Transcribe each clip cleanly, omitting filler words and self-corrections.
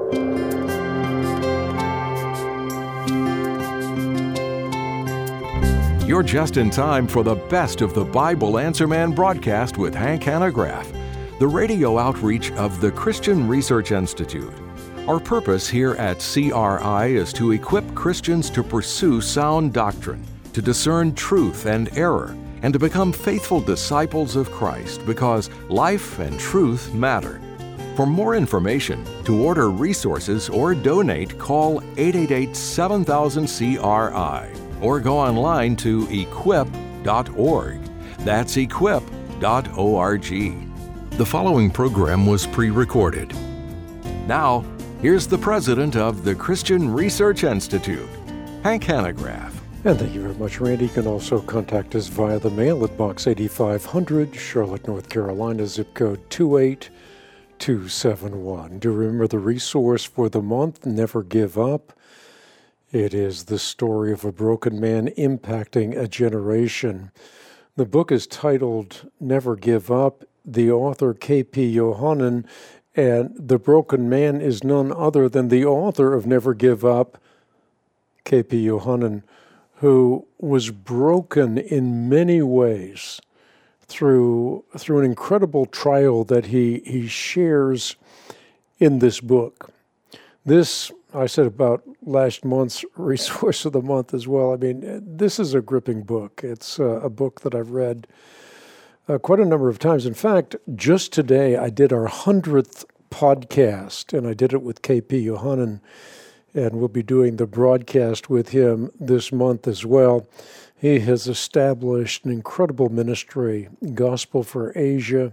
You're just in time for the best of the Bible Answer Man broadcast with Hank Hanegraaff, the radio outreach of the Christian Research Institute. Our purpose here at CRI is to equip Christians to pursue sound doctrine, to discern truth and error, and to become faithful disciples of Christ, because life and truth matter. For more information, to order resources or donate, call 888-7000-CRI or go online to equip.org. That's equip.org. The following program was pre-recorded. Now, here's the president of the Christian Research Institute, Hank Hanegraaff. And thank you very much, Randy. You can also contact us via the mail at Box 8500, Charlotte, North Carolina, zip code 28271. Do remember the resource for the month, Never Give Up. It is the story of a broken man impacting a generation. The book is titled Never Give Up. The author, K.P. Yohannan, and the broken man is none other than the author of Never Give Up, K.P. Yohannan, who was broken in many ways through an incredible trial that he shares in this book. This, I said about last month's resource of the month as well. I mean, this is a gripping book. It's a book that I've read quite a number of times. In fact, just today I did our 100th podcast, and I did it with K.P. Yohannan, and we'll be doing the broadcast with him this month as well. He has established an incredible ministry, Gospel for Asia,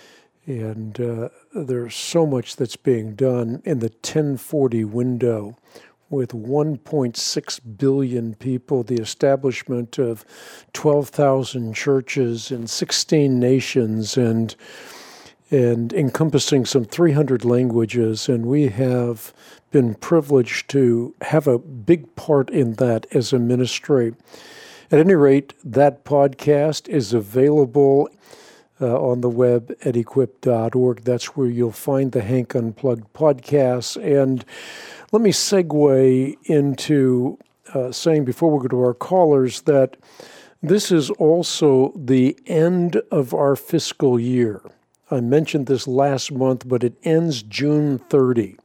and there's so much that's being done in the 1040 window with 1.6 billion people, the establishment of 12,000 churches in 16 nations, and encompassing some 300 languages. And we have been privileged to have a big part in that as a ministry. At any rate, that podcast is available on the web at equip.org. That's where you'll find the Hank Unplugged podcasts. And let me segue into saying, before we go to our callers, that this is also the end of our fiscal year. I mentioned this last month, but it ends June 30.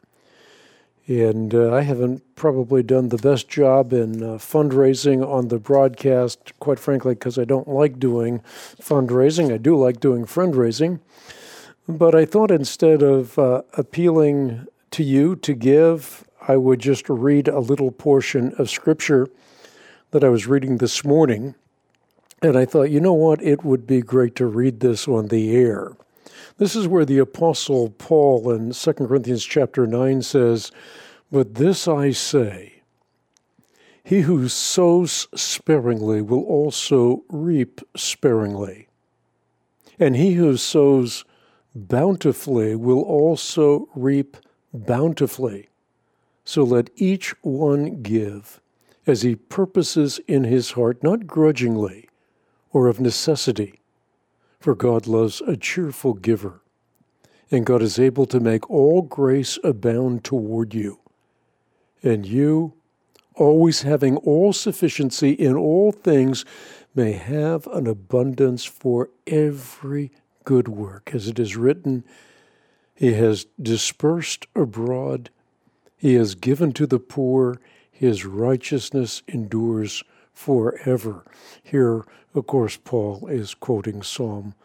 And I haven't probably done the best job in fundraising on the broadcast, quite frankly, because I don't like doing fundraising. I do like doing fundraising. But I thought instead of appealing to you to give, I would just read a little portion of Scripture that I was reading this morning. And I thought, you know what? It would be great to read this on the air. This is where the Apostle Paul in 2 Corinthians chapter 9 says, "But this I say, he who sows sparingly will also reap sparingly, and he who sows bountifully will also reap bountifully. So let each one give as he purposes in his heart, not grudgingly or of necessity. For God loves a cheerful giver, and God is able to make all grace abound toward you. And you, always having all sufficiency in all things, may have an abundance for every good work. As it is written, He has dispersed abroad, He has given to the poor, His righteousness endures forever." Here, of course, Paul is quoting Psalm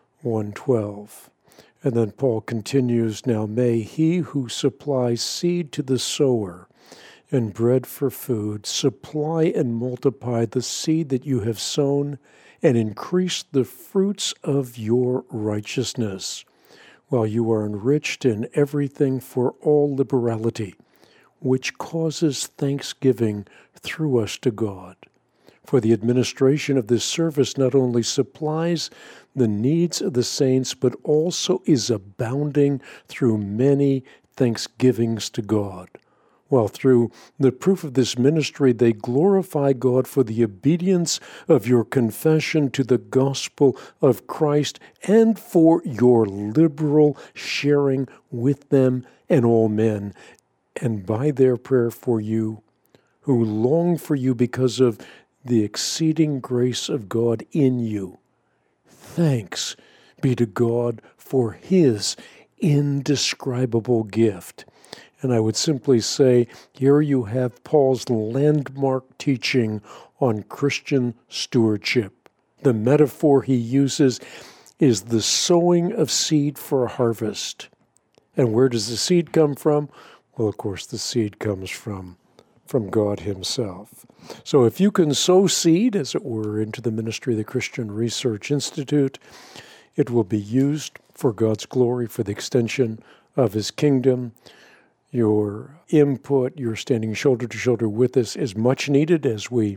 112. And then Paul continues, "Now may he who supplies seed to the sower and bread for food supply and multiply the seed that you have sown and increase the fruits of your righteousness, while you are enriched in everything for all liberality, which causes thanksgiving through us to God. For the administration of this service not only supplies the needs of the saints, but also is abounding through many thanksgivings to God, while through the proof of this ministry they glorify God for the obedience of your confession to the gospel of Christ and for your liberal sharing with them and all men. and by their prayer for you, who long for you because of the exceeding grace of God in you. Thanks be to God for his indescribable gift. And I would simply say, here you have Paul's landmark teaching on Christian stewardship. The metaphor he uses is the sowing of seed for a harvest. And where does the seed come from? Well, of course, the seed comes from God himself. So if you can sow seed, as it were, into the ministry of the Christian Research Institute, it will be used for God's glory, for the extension of his kingdom. Your input, your standing shoulder to shoulder with us is much needed as we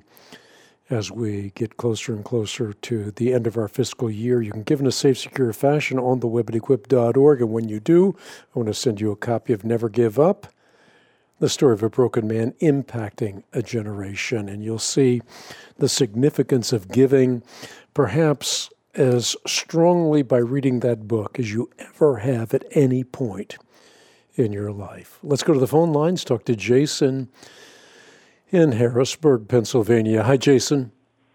get closer and closer to the end of our fiscal year. You can give in a safe, secure fashion on the web at equip.org. And when you do, I want to send you a copy of Never Give Up, the story of a broken man impacting a generation. And you'll see the significance of giving perhaps as strongly by reading that book as you ever have at any point in your life. Let's go to the phone lines, talk to Jason in Harrisburg, Pennsylvania. Hi, Jason.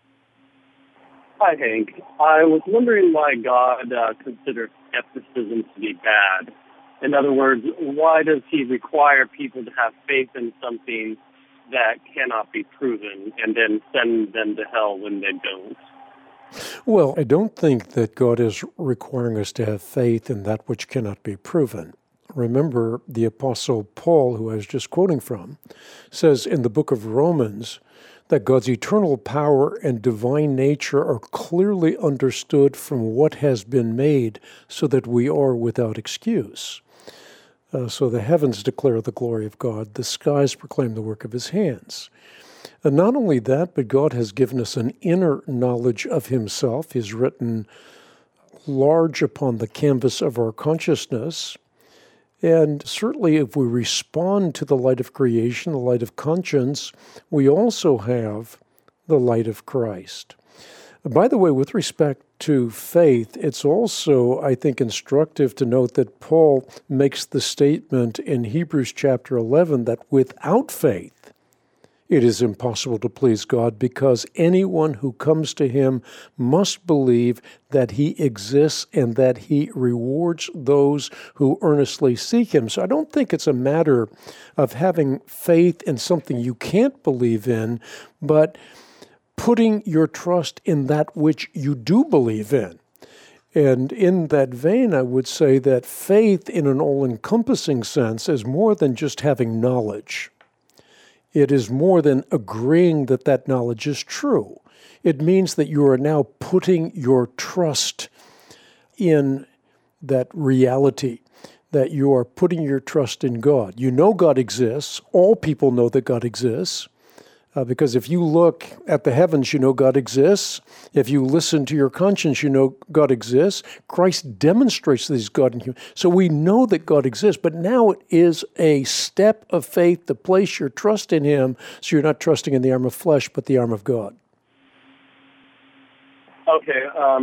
Hi, Hank. I was wondering why God considers skepticism to be bad. In other words, why does he require people to have faith in something that cannot be proven and then send them to hell when they don't? Well, I don't think that God is requiring us to have faith in that which cannot be proven. Remember, the Apostle Paul, who I was just quoting from, says in the book of Romans that God's eternal power and divine nature are clearly understood from what has been made, so that we are without excuse. So the heavens declare the glory of God, the skies proclaim the work of his hands. And not only that, but God has given us an inner knowledge of himself. He's written large upon the canvas of our consciousness. And certainly if we respond to the light of creation, the light of conscience, we also have the light of Christ. By the way, with respect to faith, it's also, I think, instructive to note that Paul makes the statement in Hebrews chapter 11 that without faith, it is impossible to please God, because anyone who comes to him must believe that he exists and that he rewards those who earnestly seek him. So I don't think it's a matter of having faith in something you can't believe in, but putting your trust in that which you do believe in. And in that vein, I would say that faith in an all-encompassing sense is more than just having knowledge. It is more than agreeing that that knowledge is true. It means that you are now putting your trust in that reality, that you are putting your trust in God. You know God exists. All people know that God exists. Because if you look at the heavens, you know God exists. If you listen to your conscience, you know God exists. Christ demonstrates that he's God in human. So we know that God exists, but now it is a step of faith to place your trust in him, so you're not trusting in the arm of flesh, but the arm of God. Okay.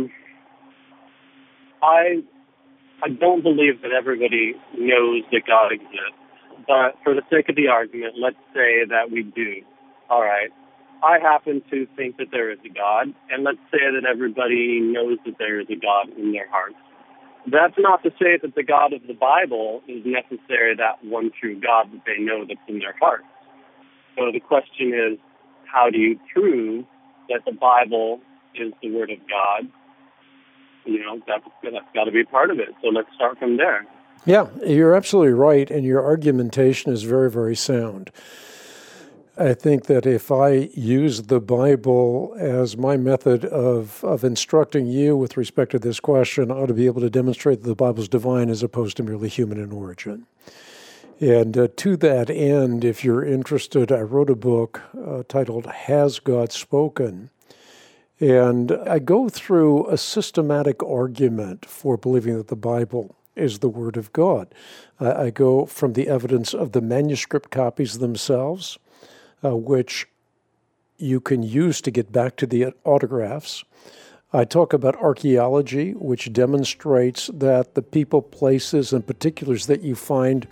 I don't believe that everybody knows that God exists, but for the sake of the argument, let's say that we do. All right. I happen to think that there is a God, and let's say that everybody knows that there is a God in their hearts. That's not to say that the God of the Bible is necessarily that one true God that they know that's in their hearts. So the question is, how do you prove that the Bible is the Word of God? You know, that's got to be part of it. So let's start from there. Yeah, you're absolutely right, and your argumentation is very, very sound. I think that if I use the Bible as my method of instructing you with respect to this question, I ought to be able to demonstrate that the Bible is divine as opposed to merely human in origin. And to that end, if you're interested, I wrote a book titled Has God Spoken? And I go through a systematic argument for believing that the Bible is the Word of God. I go from the evidence of the manuscript copies themselves, which you can use to get back to the autographs. I talk about archaeology, which demonstrates that the people, places, and particulars that you find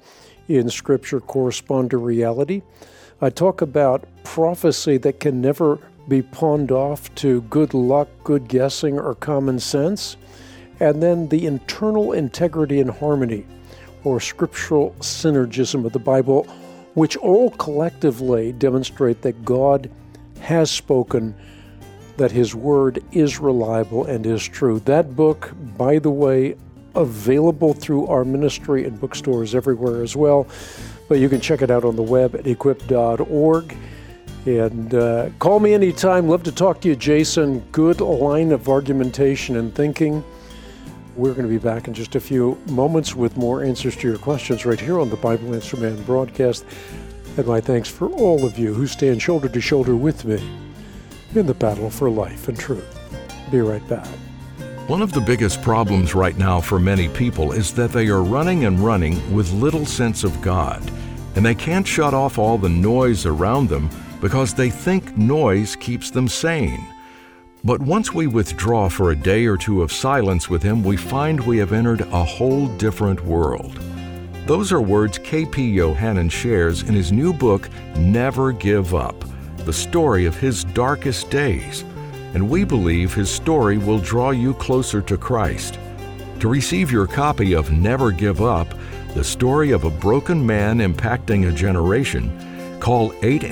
in Scripture correspond to reality. I talk about prophecy that can never be pawned off to good luck, good guessing, or common sense. And then the internal integrity and harmony, or scriptural synergism of the Bible, which all collectively demonstrate that God has spoken, that His Word is reliable and is true. That book, by the way, available through our ministry and bookstores everywhere as well, but you can check it out on the web at equip.org. And call me anytime. Love to talk to you, Jason. Good line of argumentation and thinking. We're going to be back in just a few moments with more answers to your questions right here on the Bible Answer Man broadcast. And my thanks for all of you who stand shoulder to shoulder with me in the battle for life and truth. Be right back. One of the biggest problems right now for many people is that they are running and running with little sense of God, and they can't shut off all the noise around them because they think noise keeps them sane. But once we withdraw for a day or two of silence with Him, we find we have entered a whole different world. Those are words K.P. Yohannan shares in his new book, Never Give Up, the story of his darkest days. And we believe his story will draw you closer to Christ. To receive your copy of Never Give Up, the story of a broken man impacting a generation, call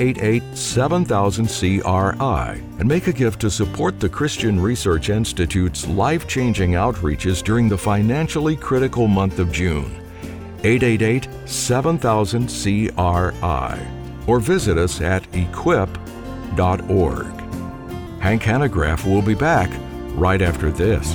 888-7000-CRI and make a gift to support the Christian Research Institute's life-changing outreaches during the financially critical month of June. 888-7000-CRI or visit us at equip.org. Hank Hanegraaff will be back right after this.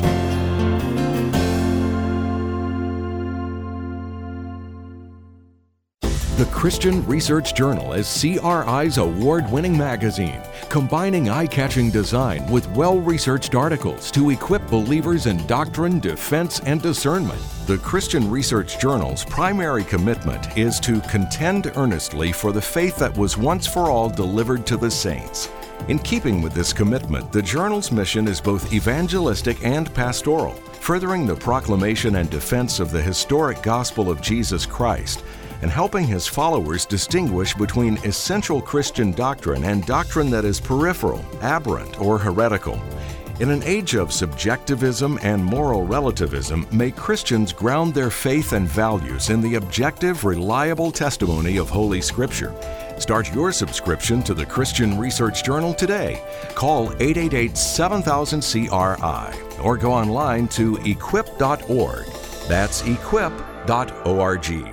The Christian Research Journal is CRI's award-winning magazine, combining eye-catching design with well-researched articles to equip believers in doctrine, defense, and discernment. The Christian Research Journal's primary commitment is to contend earnestly for the faith that was once for all delivered to the saints. In keeping with this commitment, the journal's mission is both evangelistic and pastoral, furthering the proclamation and defense of the historic gospel of Jesus Christ, and helping his followers distinguish between essential Christian doctrine and doctrine that is peripheral, aberrant, or heretical. In an age of subjectivism and moral relativism, may Christians ground their faith and values in the objective, reliable testimony of Holy Scripture. Start your subscription to the Christian Research Journal today. Call 888-7000-CRI or go online to equip.org. That's equip.org.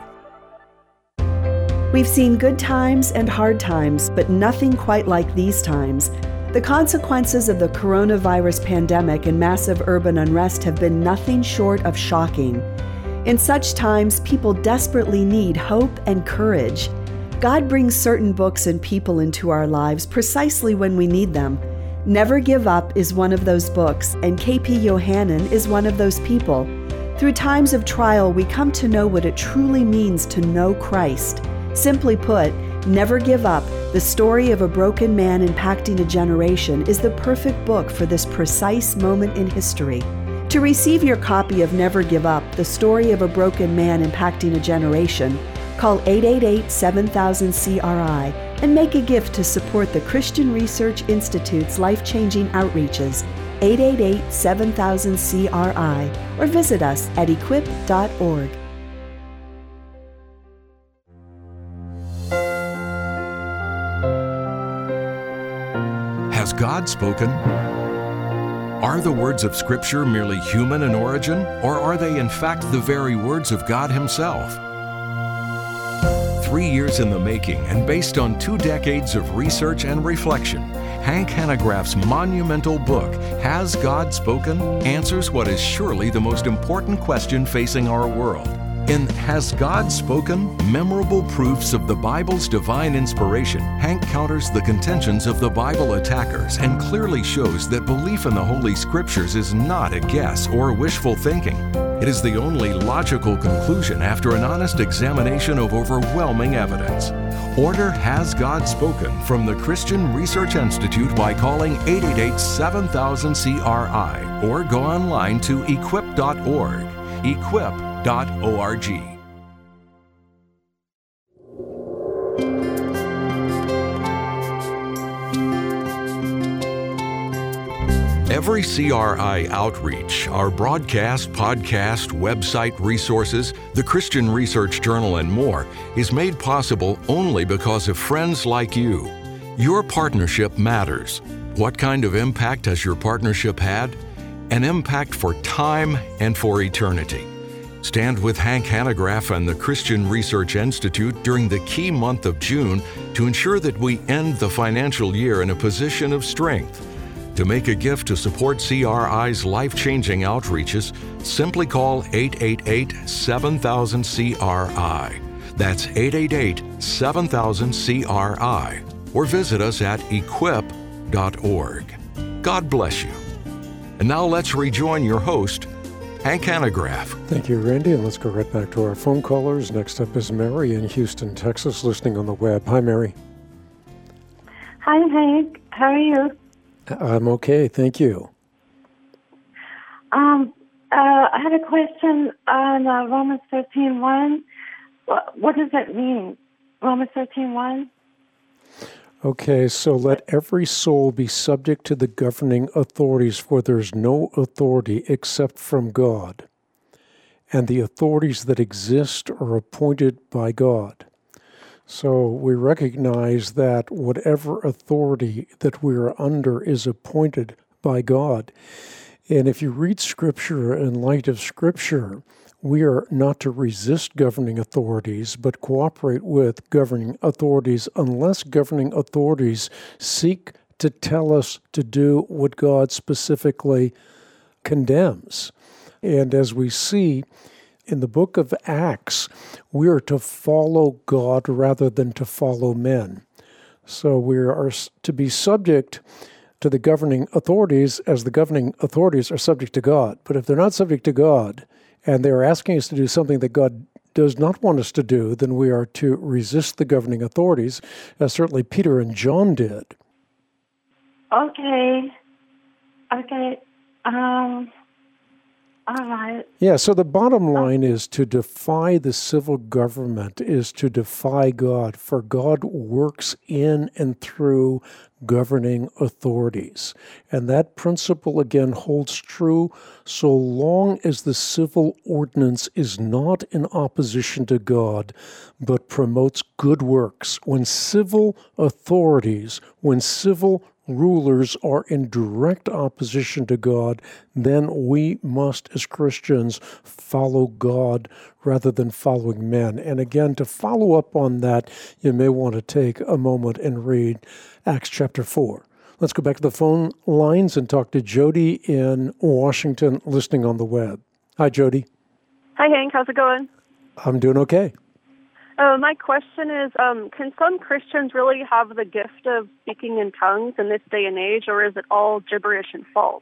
We've seen good times and hard times, but nothing quite like these times. The consequences of the coronavirus pandemic and massive urban unrest have been nothing short of shocking. In such times, people desperately need hope and courage. God brings certain books and people into our lives precisely when we need them. Never Give Up is one of those books, and K.P. Yohannan is one of those people. Through times of trial, we come to know what it truly means to know Christ. Simply put, Never Give Up, the story of a broken man impacting a generation, is the perfect book for this precise moment in history. To receive your copy of Never Give Up, the story of a broken man impacting a generation, call 888-7000-CRI and make a gift to support the Christian Research Institute's life-changing outreaches, 888-7000-CRI, or visit us at equip.org. Has God spoken? Are the words of Scripture merely human in origin, or are they in fact the very words of God Himself? 3 years in the making and based on 2 decades of research and reflection, Hank Hanegraaff's monumental book, Has God Spoken?, answers what is surely the most important question facing our world. In Has God Spoken? Memorable Proofs of the Bible's Divine Inspiration, Hank counters the contentions of the Bible attackers and clearly shows that belief in the Holy Scriptures is not a guess or wishful thinking. It is the only logical conclusion after an honest examination of overwhelming evidence. Order Has God Spoken from the Christian Research Institute by calling 888-7000-CRI or go online to equip.org. Equip.org. Every CRI outreach, our broadcast, podcast, website resources, the Christian Research Journal, and more is made possible only because of friends like you. Your partnership matters. What kind of impact has your partnership had? An impact for time and for eternity. Stand with Hank Hanegraaff and the Christian Research Institute during the key month of June to ensure that we end the financial year in a position of strength. To make a gift to support CRI's life-changing outreaches, simply call 888-7000-CRI. That's 888-7000-CRI. Or visit us at equip.org. God bless you. And now let's rejoin your host, Hank Hanegraaff. Thank you, Randy, and let's go right back to our phone callers. Next up is Mary in Houston, Texas, listening on the web. Hi, Mary. Hi, Hank. How are you? I'm okay, thank you. I had a question on Romans 13:1. What does that mean? Romans 13:1? Okay, so let every soul be subject to the governing authorities, for there's no authority except from God, and the authorities that exist are appointed by God. So we recognize that whatever authority that we are under is appointed by God. And if you read Scripture in light of Scripture, we are not to resist governing authorities, but cooperate with governing authorities unless governing authorities seek to tell us to do what God specifically condemns. And as we see in the book of Acts, we are to follow God rather than to follow men. So we are to be subject to the governing authorities as the governing authorities are subject to God. But if they're not subject to God, and they're asking us to do something that God does not want us to do, then we are to resist the governing authorities, as certainly Peter and John did. Okay. All right. Yeah, so the bottom line is to defy the civil government is to defy God, for God works in and through governing authorities. And that principle, again, holds true so long as the civil ordinance is not in opposition to God, but promotes good works. When civil authorities, when civil rulers are in direct opposition to God, then we must, as Christians, follow God rather than following men. And again, to follow up on that, you may want to take a moment and read Acts chapter 4. Let's go back to the phone lines and talk to Jody in Washington, listening on the web. Hi, Jody. Hi, Hank. How's it going? I'm doing okay. My question is, can some Christians really have the gift of speaking in tongues in this day and age, or is it all gibberish and false?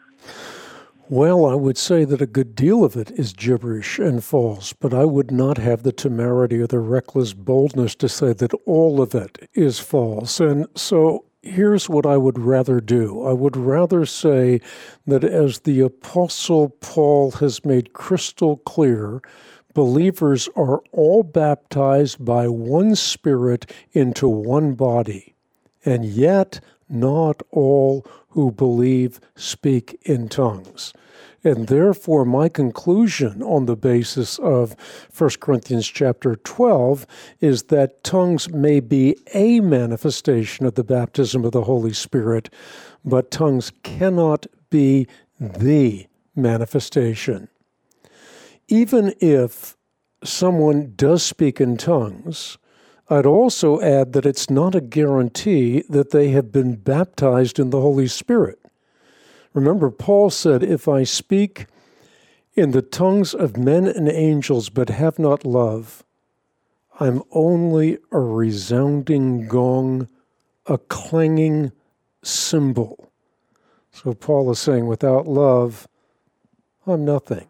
Well, I would say that a good deal of it is gibberish and false, but I would not have the temerity or the reckless boldness to say that all of it is false. And so here's what I would rather do. I would rather say that as the Apostle Paul has made crystal clear, believers are all baptized by one Spirit into one body, and yet not all who believe speak in tongues. And therefore, my conclusion on the basis of 1 Corinthians chapter 12 is that tongues may be a manifestation of the baptism of the Holy Spirit, but tongues cannot be the manifestation. Even if someone does speak in tongues, I'd also add that it's not a guarantee that they have been baptized in the Holy Spirit. Remember, Paul said, if I speak in the tongues of men and angels but have not love, I'm only a resounding gong, a clanging cymbal. So Paul is saying, without love, I'm nothing.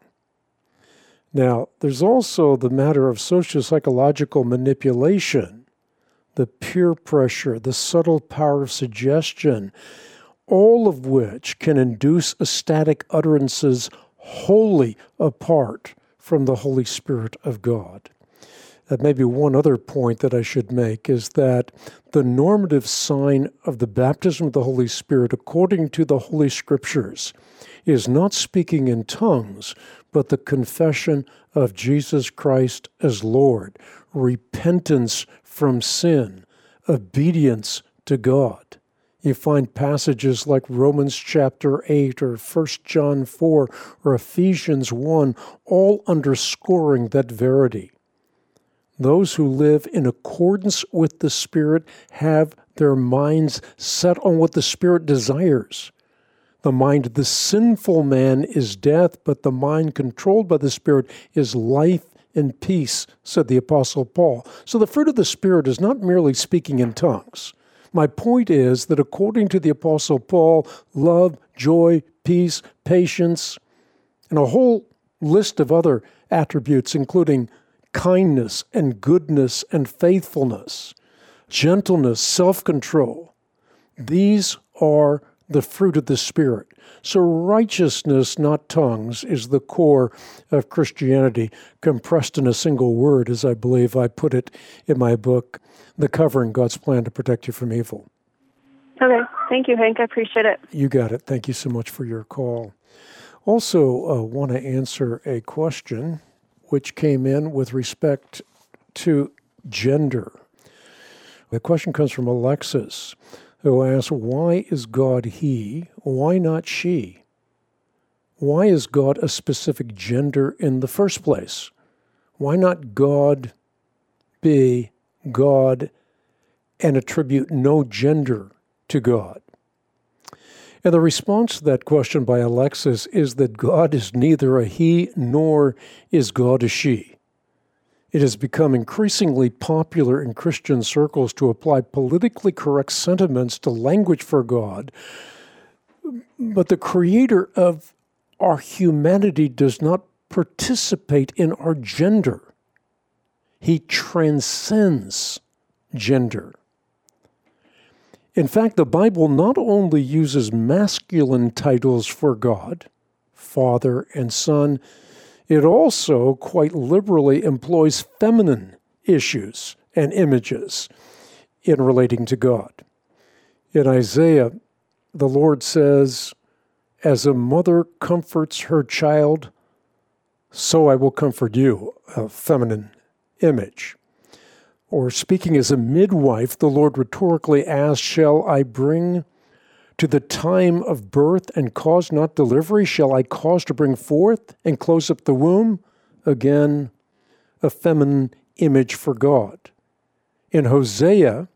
Now, there's also the matter of socio-psychological manipulation, the peer pressure, the subtle power of suggestion, all of which can induce ecstatic utterances wholly apart from the Holy Spirit of God. Maybe one other point that I should make is that the normative sign of the baptism of the Holy Spirit, according to the Holy Scriptures, is not speaking in tongues, but the confession of Jesus Christ as Lord, repentance from sin, obedience to God. You find passages like Romans chapter 8 or 1 John 4 or Ephesians 1, all underscoring that verity. Those who live in accordance with the Spirit have their minds set on what the Spirit desires. The mind of the sinful man is death, but the mind controlled by the Spirit is life and peace, said the Apostle Paul. So the fruit of the Spirit is not merely speaking in tongues. My point is that according to the Apostle Paul, love, joy, peace, patience, and a whole list of other attributes, including kindness and goodness and faithfulness, gentleness, self-control. These are the fruit of the Spirit. So righteousness, not tongues, is the core of Christianity, compressed in a single word, as I believe I put it in my book, The Covering, God's Plan to Protect You from Evil. Okay. Thank you, Hank. I appreciate it. You got it. Thank you so much for your call. Also, want to answer a question which came in with respect to gender. The question comes from Alexis, who asks, why is God he? Why not she? Why is God a specific gender in the first place? Why not God be God and attribute no gender to God? And the response to that question by Alexis is that God is neither a he nor is God a she. It has become increasingly popular in Christian circles to apply politically correct sentiments to language for God, but the creator of our humanity does not participate in our gender. He transcends gender. In fact, the Bible not only uses masculine titles for God, Father and Son, it also quite liberally employs feminine issues and images in relating to God. In Isaiah, the Lord says, "As a mother comforts her child, so I will comfort you," a feminine image. Or speaking as a midwife, the Lord rhetorically asks, "Shall I bring to the time of birth and cause not delivery? Shall I cause to bring forth and close up the womb?" Again, a feminine image for God. In Hosea,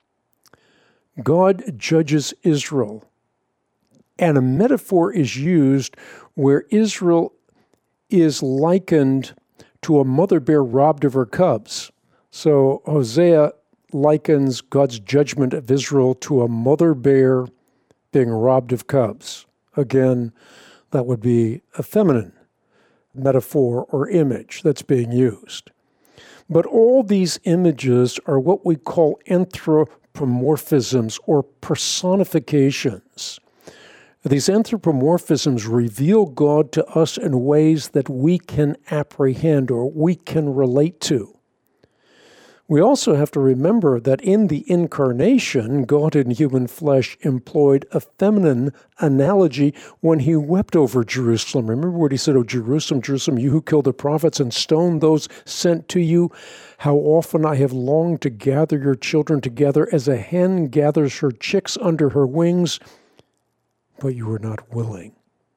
God judges Israel, and a metaphor is used where Israel is likened to a mother bear robbed of her cubs. So Hosea likens God's judgment of Israel to a mother bear being robbed of cubs. Again, that would be a feminine metaphor or image that's being used. But all these images are what we call anthropomorphisms or personifications. These anthropomorphisms reveal God to us in ways that we can apprehend or we can relate to. We also have to remember that in the incarnation, God in human flesh employed a feminine analogy when he wept over Jerusalem. Remember what he said, "O Jerusalem, Jerusalem, you who killed the prophets and stoned those sent to you, how often I have longed to gather your children together as a hen gathers her chicks under her wings, but you were not willing."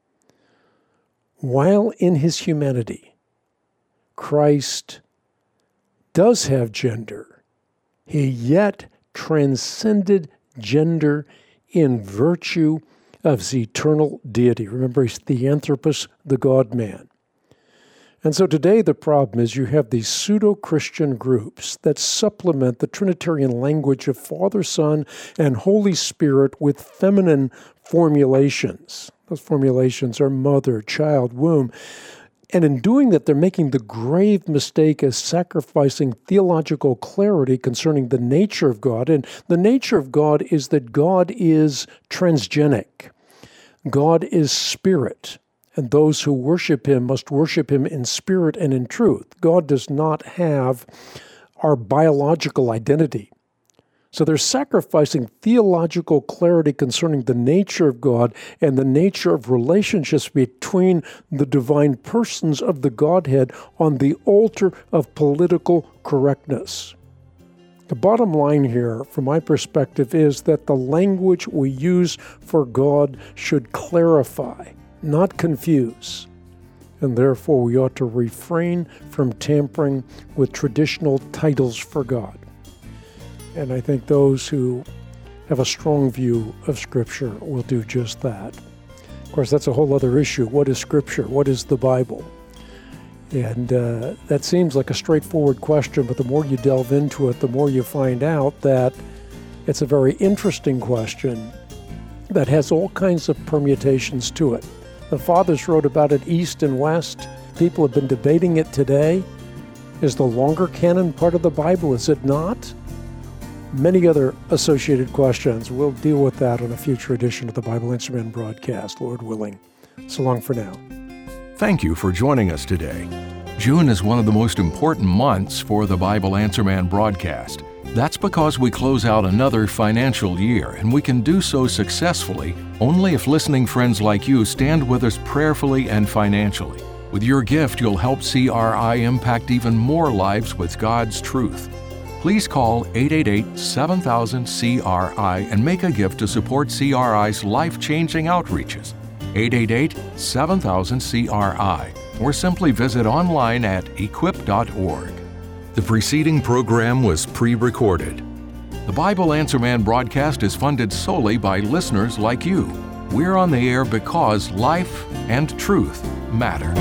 While in his humanity, Christ does have gender, he yet transcended gender in virtue of his eternal deity. Remember, he's the Anthropos, the God-man. And so today the problem is you have these pseudo-Christian groups that supplement the Trinitarian language of Father, Son, and Holy Spirit with feminine formulations. Those formulations are mother, child, womb. And in doing that, they're making the grave mistake of sacrificing theological clarity concerning the nature of God. And the nature of God is that God is transgenic. God is spirit. And those who worship him must worship him in spirit and in truth. God does not have our biological identity. So they're sacrificing theological clarity concerning the nature of God and the nature of relationships between the divine persons of the Godhead on the altar of political correctness. The bottom line here, from my perspective, is that the language we use for God should clarify, not confuse. And therefore we ought to refrain from tampering with traditional titles for God. And I think those who have a strong view of Scripture will do just that. Of course, that's a whole other issue. What is Scripture? What is the Bible? And that seems like a straightforward question, but the more you delve into it, the more you find out that it's a very interesting question that has all kinds of permutations to it. The fathers wrote about it east and west. People have been debating it today. Is the longer canon part of the Bible? Is it not? Many other associated questions. We'll deal with that on a future edition of the Bible Answer Man broadcast, Lord willing. So long for now. Thank you for joining us today. June is one of the most important months for the Bible Answer Man broadcast. That's because we close out another financial year, and we can do so successfully only if listening friends like you stand with us prayerfully and financially. With your gift, you'll help CRI impact even more lives with God's truth. Please call 888-7000-CRI and make a gift to support CRI's life-changing outreaches. 888-7000-CRI, or simply visit online at equip.org. The preceding program was pre-recorded. The Bible Answer Man broadcast is funded solely by listeners like you. We're on the air because life and truth matter.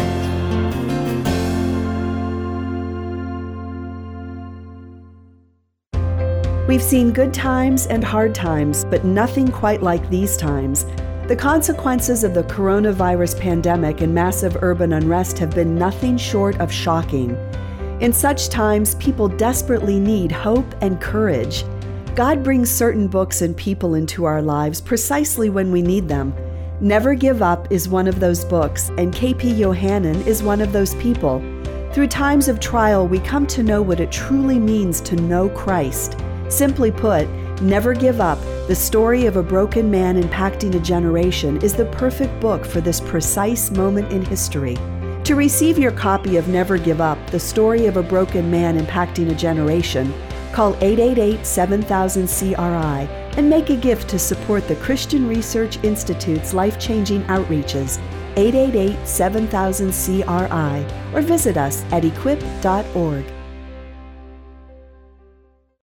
We've seen good times and hard times, but nothing quite like these times. The consequences of the coronavirus pandemic and massive urban unrest have been nothing short of shocking. In such times, people desperately need hope and courage. God brings certain books and people into our lives precisely when we need them. Never Give Up is one of those books, and K.P. Yohannan is one of those people. Through times of trial, we come to know what it truly means to know Christ. Simply put, Never Give Up, the story of a broken man impacting a generation, is the perfect book for this precise moment in history. To receive your copy of Never Give Up, the story of a broken man impacting a generation, call 888-7000-CRI and make a gift to support the Christian Research Institute's life-changing outreaches, 888-7000-CRI, or visit us at equip.org.